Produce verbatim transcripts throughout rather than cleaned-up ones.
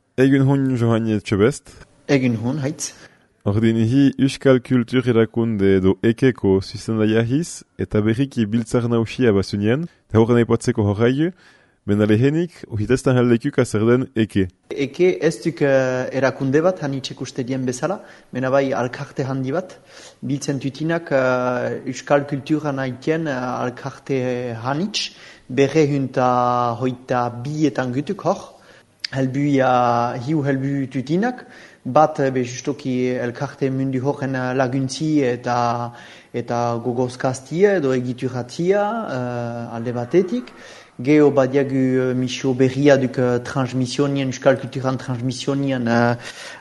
Egun hon Johanne Etxebest. Egun hon, haitz. Ordin hi Euskal Kultur erakunde edo ekeko zuzendaia hiz, eta berriki biltzar nausia basunien, eta horren aipatzeko horrai, ben alehenik, uhiteztan haldekuk zer den eke. Eke ez duk uh, erakunde bat, hanitxek uste dien bezala, mena bai alkarte handi bat, biltzen tutinak uh, Euskal Kultura nahitien uh, alkarte hanitx, berre hunta hoita bietan gutuk hor, helbuia, hiu helbu tutinak, bat be justoki elkarte mundu horren laguntzi eta eta gogozkaztia edo egituratzia uh, alde batetik. Geo badiagu misio berria duk transmisionien, Euskal Kulturan transmisionien uh,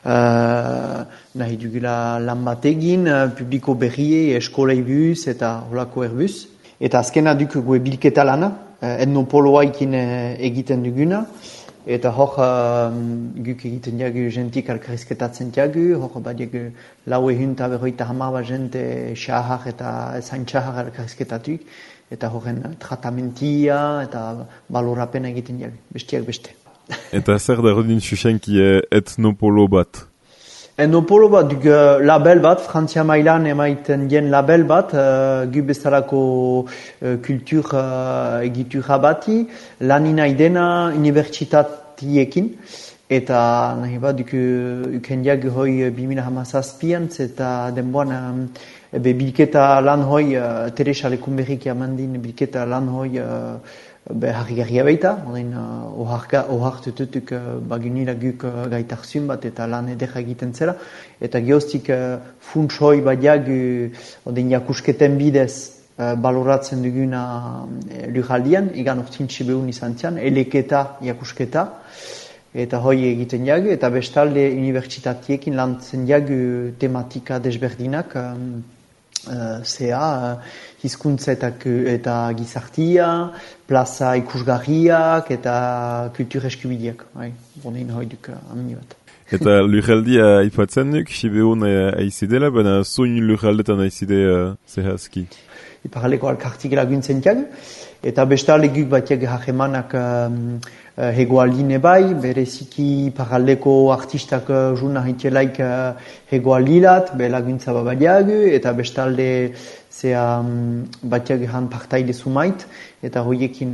uh, nahi dugula lan bat egin, uh, publiko berrie, eskolei bus eta holako erbus. Eta azkena duk gue bilketa lana, uh, etnopoloa ikin uh, egiten duguna. Eta hor uh, guk egiten diagu jentik alkarrizketatzen diagu, hor badiagu lau ehun eta berroita hamar bat jente xahar eta zain xahar alkarrizketatuk, eta horren tratamentia eta balorapena egiten diagu, bestiak beste. Eta zer da rodin susenki etnopolo bat? Etnopolo bat, duk uh, label bat, Frantzia mailan emaiten dien label bat, uh, gu bezalako uh, kultur uh, egitura bati, lanina idena unibertsitatiekin, eta nahi bat, duk ukendiak hoi bimila hamazazpian, eta denboan um, ebe bilketa lan hoi, uh, Teresa Lekunberrik jamandin bilketa lan hoi, uh, Be harri-garria baita, horrein ohartututuk uh, bagunila guk uh, gaitarzun bat eta lan edera egiten zela. Eta geostik uh, funtsoi badiag horrein jakusketen bidez uh, baloratzen duguna uh, lurraldian, egan urtintxe behun izan zian, eleketa jakusketa. Eta hoi egiten jagu, eta bestalde unibertsitatiekin lantzen jagu tematika desberdinak, um, Uh, zea, uh, hizkuntza eta, eta gizartia, plaza ikusgarriak eta kultur eskubideak. Bonein hoi duk amni bat. Eta lurraldia aipatzen duk, Sibeun aizidela, baina zuin lurraldetan aizide uh, zehazki. Iparaleko alkartik laguntzen diagu, eta bestalde guk batiak hagemanak um, uh, hegoaldine bai, bereziki paraleko artistak uh, juna hitelaik uh, hegoaldilat, be laguntza babadiagu, eta bestalde zea um, batiak han partaide sumait, eta hoiekin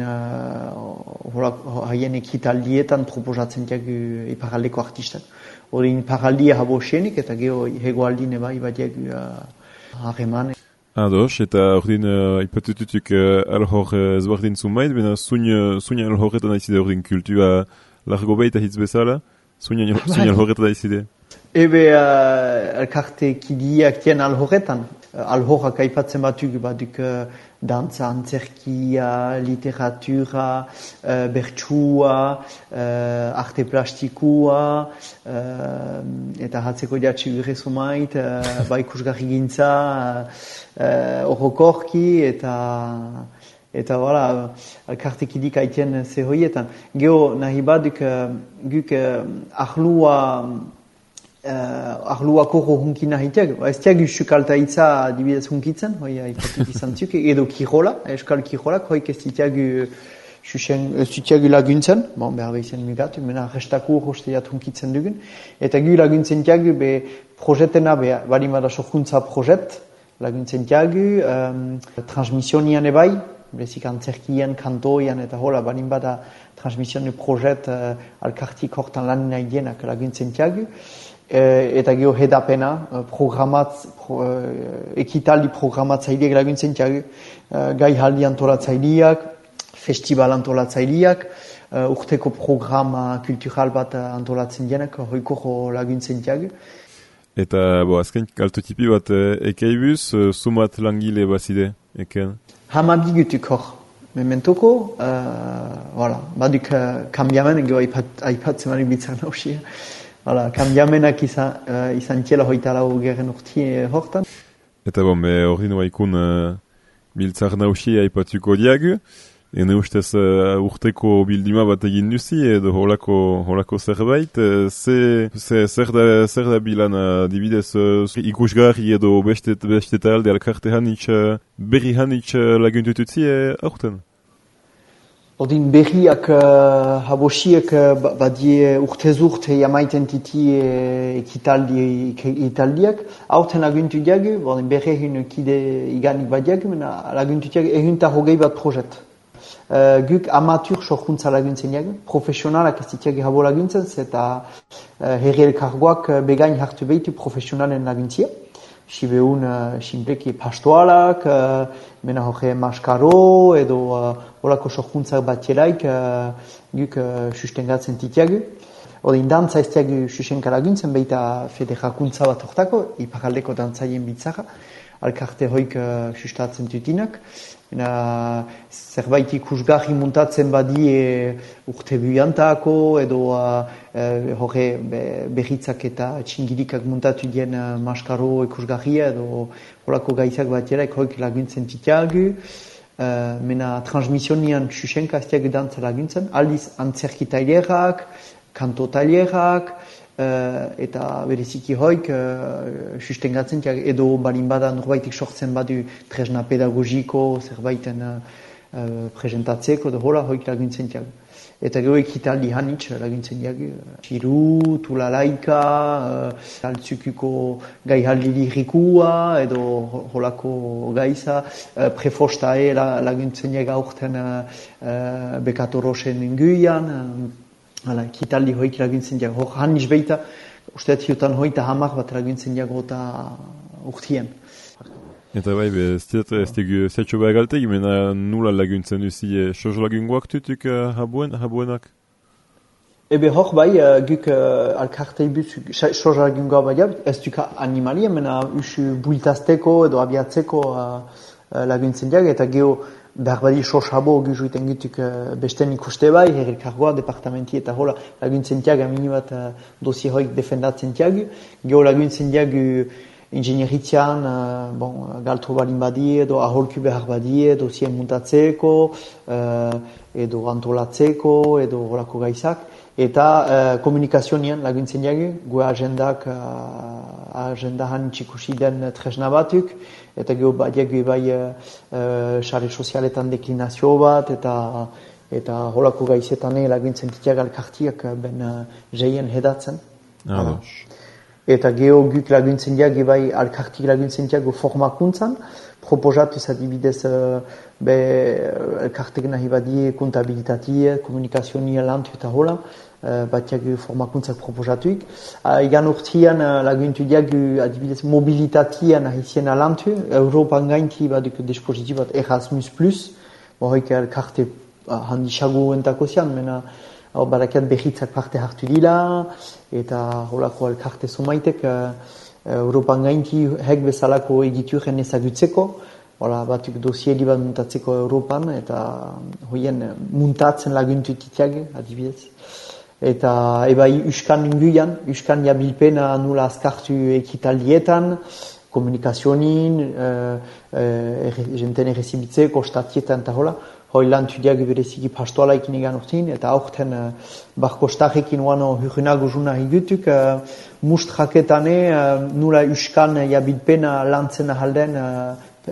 uh, haien ekitaldietan proposatzen diagu iparaleko artistak. Horin paraldia habo xenik, eta geho hegoaldine bai badiagu hageman. Uh, Ados, eta ordin uh, ipatututuk uh, alhor uh, ezbardin zumait, bena zuin uh, alhorretan aizide ordin kultua largo baita hitz bezala, zuin alhorretan aizide. Ebe uh, elkarte kidiak tien alhorretan. Uh, alhorrak aipatzen batuk, batuk uh, dantza, antzerkia, literatura, uh, bertsua, uh, arte plastikua, uh, eta hatzeko diatxe gure zumait, uh, ba ikusgarri gintza, horrokorki, uh, eta eta wala, elkartekidik haitien zehoietan. Geo nahi baduk guk uh, ahlua Uh, arluako hunkin ahiteak. Ez tiag usukalta itza dibidez hunkitzen, hoi haipatik izan zuk, edo kirola, eskal kirolak, hoi ez zitiag laguntzen, bon, behar behizien migatu, mena restako hosteiat hunkitzen dugun, eta gu laguntzen tiag be projetena, be, bali mada sorkuntza projet, laguntzen tiag, um, transmisionian ebai, bezik antzerkian, kantoian, eta hola, bali mada transmisione projet uh, alkartik hortan lan nahi dienak laguntzen tiag, eta geho hedapena, programatz, pro, ekitaldi programatzaileak laguntzen tiagu, gai haldi antolatzaileak, festival antolatzaileak, urteko programa kultural bat antolatzen dienak, hoiko laguntzen tiagu. Eta, bo, azken kaltotipi bat ekeibuz, sumat langile bazide, eken? Hamabigutuk hor. Mementoko, uh, voilà, baduk uh, kambiamen, geho aipatzen mani bitzak nausia. Hala, kambiamenak izan, uh, izan tiela hoita lau gerren urti hortan. Eta bon, be hori noa ikun uh, biltzar nausia aipatuko diagu. Ene ustez uh, urteko bilduma bat egin duzi, edo holako, holako zerbait. Ze, ze, zer, da, zer da bilan uh, dibidez uh, ikusgarri edo beste, beste talde alkarte hanitz, uh, berri hanitz uh, laguntututzi uh, aurten? Odin berriak uh, habosiek uh, badie urtez urte jamaiten titi uh, ekitaldi, ekitaldiak. Hauten laguntu diagu, odin berrehin kide iganik badiak, mena laguntu diagu ehunta hogei bat projet. Uh, guk amatur sorkuntza laguntzen diagu, profesionalak ez ditiagu habo laguntzen, eta uh, herri elkargoak uh, begain hartu behitu profesionalen laguntzia. Sibeun uh, simpleki pastoalak, uh, mena hoge maskaro edo uh, olako sorkuntzak batielaik uh, guk uh, sustengatzen titiagu. Odin dantza ez diagu sustenka laguntzen, behita federakuntza bat hortako, iparaldeko dantzaien bitzara, alkarte hoik uh, sustatzen tutinak. Mena, zerbait ikusgarri muntatzen badie urte buiantako edo uh, uh, hoge be, berritzak eta txingirikak muntatu dien uh, maskaro ikusgarria edo horako gaizak batera hoik laguntzen titiagu. Uh, mena transmisionian susenka ez diagu dantza laguntzen, aldiz antzerki tailerak, kanto tailerak, Uh, eta bereziki hoik uh, sustengatzen tiag, edo balin bada norbaitik sortzen badu tresna pedagogiko zerbaiten uh, uh, presentatzeko edo hola hoik laguntzen tiag. Eta gero ekitaldi hanitz laguntzen tiag. Txiru, tulalaika, uh, altzukuko gai haldi lirikua edo holako gaiza, uh, prefostae laguntzen tiag aurten uh, uh, bekatorosen inguian, uh, Hala, ekitaldi hoik laguntzen diago, hor hanniz behita, usteet hiutan hoita hamar bat laguntzen diago eta urtien. Eta bai, ez dugu zetxo behar galte, gimena nula laguntzen duzi, e, soz lagungoak tutuk uh, habuen, habuenak? Ebe hor bai, uh, guk uh, alkartei buz, soz lagungoa bai, ez duka animalia, mena usu builtazteko edo abiatzeko uh, laguntzen diago, eta geho, behar badi sos habo gizuiten gituk uh, besten ikuste bai, herrikargoa, departamenti eta hola laguntzen tiagu, amini bat uh, dosi hoik defendatzen tiagu. Geho laguntzen tiagu ingenieritzean, uh, bon, galtro balin badie, edo aholku behar badie, dosien muntatzeko, uh, edo antolatzeko, edo horako gaizak. Eta uh, komunikazionian laguntzen tiagu, gue agendak, uh, agendahan txikusi den tresna batuk, eta geho badiak bai sare uh, sozialetan deklinazio bat, eta eta holako gaizetan laguntzen titiak alkartiak ben uh, jeien hedatzen. Ah, eta geho guk laguntzen diak bai alkartik laguntzen diak formakuntzan, proposatu zadibidez uh, be elkartek nahi badie kontabilitatie, komunikazionia lantu eta hola, Uh, batiak formakuntzak proposatuik. Uh, Egan urtian uh, laguntu diak adibidez mobilitatian ahizien alantu. Europan gainti baduk dispositif bat Erasmus plus. Hoik elkarte uh, handisago entako zian, mena uh, barakiat behitzak parte hartu dila, eta holako elkarte somaitek uh, Europan gainti hek bezalako egituren ezagutzeko. Hola, batuk dosieri bat muntatzeko Europan, eta hoien muntatzen laguntu titiak adibidez. Eta ebai uskan inguian, uskan jabilpena nula azkartu ekitaldietan, komunikazionin, uh, uh, jenten errezibitzeko, statietan eta hola, hoi lan tudiak bereziki pastoalaikin egan urtin, eta aurten uh, barko starekin uano hurinago juna higutuk, uh, mustraketane uh, nula uskan jabilpena lantzen ahalden uh,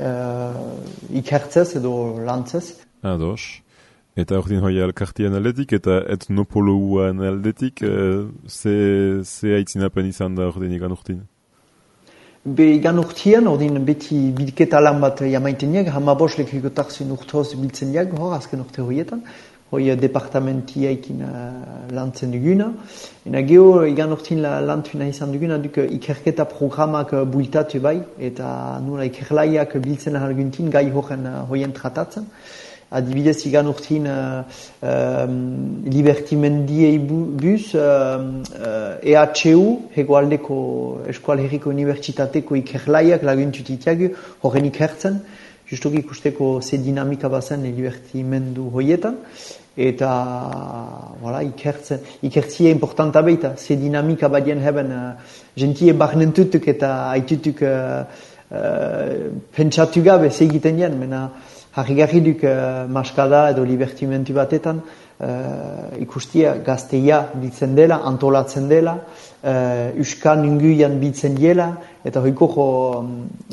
uh, ikertzez edo lantzez. Ados. Eta ordin hoi alkartian aldetik eta etnopologuan aldetik, uh, ze, ze aitzinapen izan da ordin igan urtin? Be igan urtian, ordin beti bilketa lan bat jamaiten niak, hamabos lekikotarzun urtoz biltzen niak, hor, azken urte horietan, hoi departamentiaikin uh, lantzen duguna. Ena geho, igan urtin la, lantuna izan duguna, duk ikerketa programak uh, builtatu bai, eta nula ikerlaiak biltzen ahalguntin gai horren uh, hoien tratatzen. Adibidez, igan urtin uh, um, libertimendiei buz, uh, uh, E H U, hegoaldeko Eskual Herriko Unibertsitateko ikerlaiak laguntu titiagu, horren ikertzen, justuki ikusteko ze dinamika bazen libertimendu hoietan, eta voilà, ikertzen, ikertzia importanta baita, ze dinamika badien heben, uh, gentie barnentutuk eta haitutuk uh, uh, pentsatu gabe ze egiten dien, mena, harrigarri duk uh, maskada edo libertimentu batetan uh, ikustia gazteia biltzen dela, antolatzen dela, uh, uskan inguian biltzen dela, eta hoiko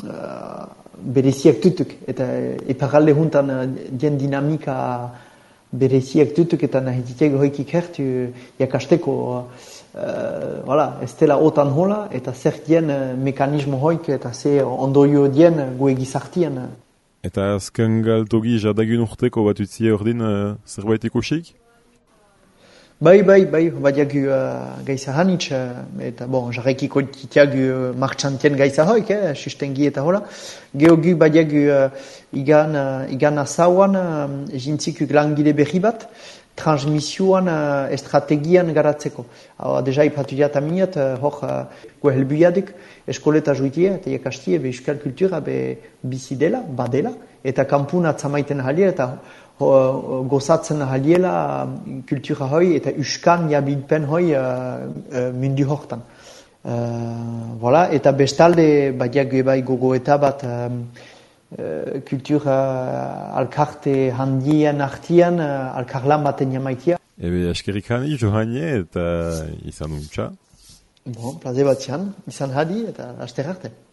uh, bereziak tutuk. Eta eparalde juntan uh, dien dinamika bereziak dutuk eta nahititek hoikik hertu jakasteko uh, voilà, ez dela otan hola eta zer dien uh, mekanismo hoik eta ze ondoio dien gue gizartien. Eta azken galtogi jadagun urteko bat utzie ordin uh, zerbait ikusik? Bai, bai, bai, badiagu uh, gaiza hanitz, uh, eta bon, jarrekiko titiagu uh, martxantien gaiza hoik, eh, sustengi eta hola. Geogu badiagu uh, igan, uh, igan azauan, uh, jintzikuk langile berri bat, transmisioan uh, estrategian garatzeko. Hau, deja ipatu diat aminiat, uh, hor uh, gue helbuiaduk, eskoleta juitia eta jakastie, be euskal kultura be bizi dela, badela, eta kampun atzamaiten halia, eta ho, gozatzen haliela kultura hoi, eta euskan jabilpen hoi uh, uh, mundu hortan. Uh, voilà, eta bestalde, badiak bai gogoeta bat, um, Uh, kultura uh, alkarte handien artian, uh, alkarlan baten jamaitia. Ebe, askerik hani, Johanie, eta izan untxa. Bon, plaze bat zian, izan hadi, eta aster arte.